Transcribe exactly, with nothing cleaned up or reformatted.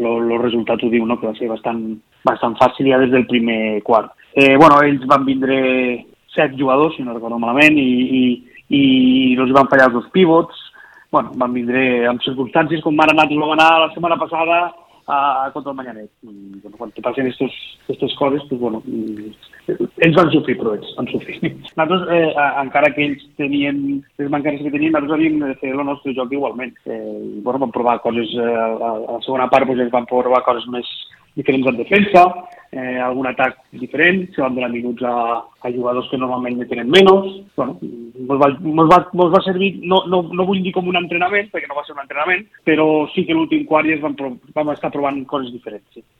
el resultat ho diu, no? Que va ser bastant, bastant fàcil ja des del primer quart. Eh, bueno, ells van vindre set jugadors, si no recordo malament, i, i, i els van fallar els dos pivots. Bueno, van vindre amb circumstàncies com van anar, vam anar la setmana passada a, contra el Manyanet. I, bueno, quan te passen aquestes coses, pues, bueno, ells van sofrir, però ells van sofrir. Nosaltres, eh, encara que ells tenien les mancances que tenien, nosaltres havíem de fer el nostre joc igualment. Eh, bueno, vam provar coses, eh, a, a la segona part pues, vam provar coses més diferents en defensa, eh, algun atac diferent, se van donar minuts a, a jugadors que normalment ne tenen menys. Bueno, mos va, mos va, mos va servir, no, no, no vull dir com un entrenament, perquè no va ser un entrenament, però sí que l'últim quart ja vam, vam estar provant coses diferents. Sí.